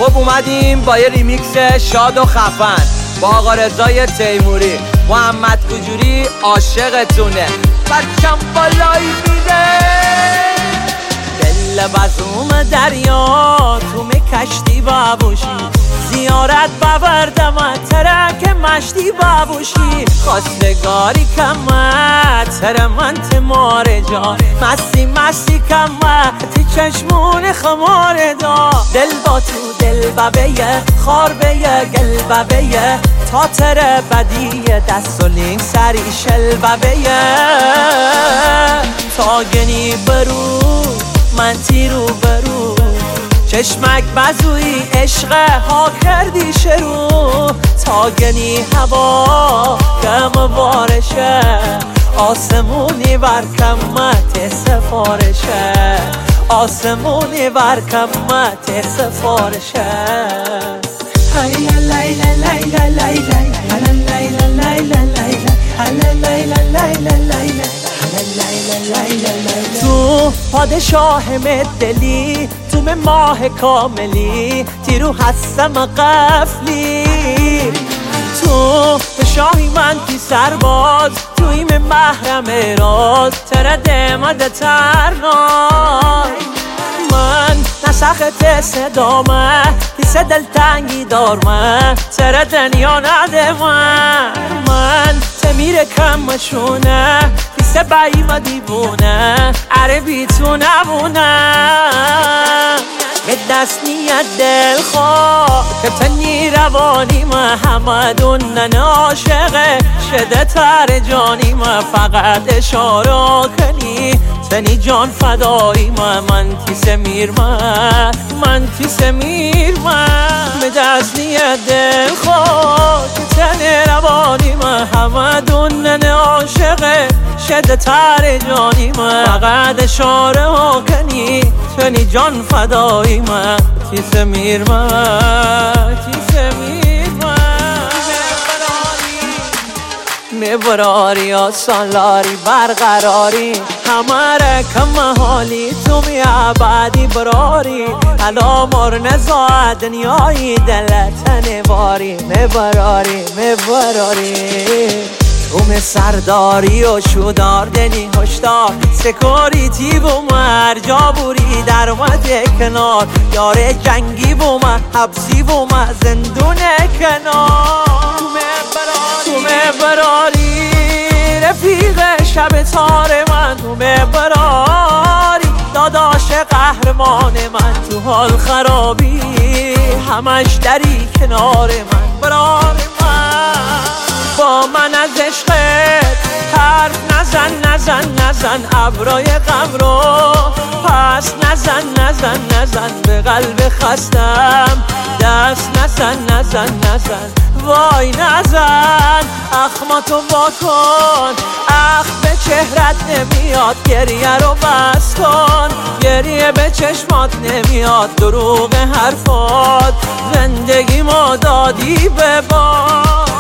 خب اومدیم با یه ریمیکس شاد و خفن با آقا رضای تیموری. محمد کجوری عاشقتونه، بچم بالایی میده. دل بزوم دریا تو کشتی بابوشی، زیارت ببردم ترک مشتی بابوشی. خواستگاری کمت تر من تمار جا، مستی مستی کمت تی چشمون خمار دا. دل با تو دل ببیه خار بیه گل ببیه، تا تر بدیه دست و لینگ سری شل ببیه. تا گنی برو من تیرو برو، چشمک بزوی عشق ها کردی شروع. تا گنی هوا کم بارشه، آسمونی بر کمت سفارشه، آسمونی بر کمت سفارشه. لیلا لیلا لیلا لیلا لیلا لیلا لیلا لیلا. تو پادشاه دلی، تو به ماه کاملی، تیرو هستم قفلی. تو به شاهی من تی سرباز، توی من محرم راز، ترده مده ترناز. من نسخت صدامه کیس دلتنگی دارمه، تره دنیا نده من تمیر کمشونه، کیس بایم دیوونه عربی تو نبونه. به دست نیت دل خواه کتنی روانی محمدون نن عاشقه شده تر جانی ما. فقط اشاره کنی تنی جان فدایی من تیس میر من تیس میر به دست نیت دل خواه کتنی روانی محمدون نن عاشقه شده تر جانی ما. فقط اشاره کنی تنی جان فدایی من تیس میر تیس میر میبراری آسالاری برقراری، همه رکم حالی تو می عبادی براری. حالا مر نزا دنیای دلت نباری، میبراری اوم سرداری و شودار دنی هشدار، سکوریتی بوم ارجا بوری در اومد کنار. یاره جنگی بوم حبسی بوم زندون کنار. تو براری رفیق شب تار من، تو براری داداش قهرمان من. تو حال خرابی همش دری کنار من، برار من. با من از عشقت حرف نزن ابرای غم رو پس نزن به قلب خستم دست نزن وای نزن اخماتو واکن. اخ به چهرت نمیاد گریه رو بس کن، گریه به چشمات نمیاد دروغ حرفات. زندگی ما دادی به باد،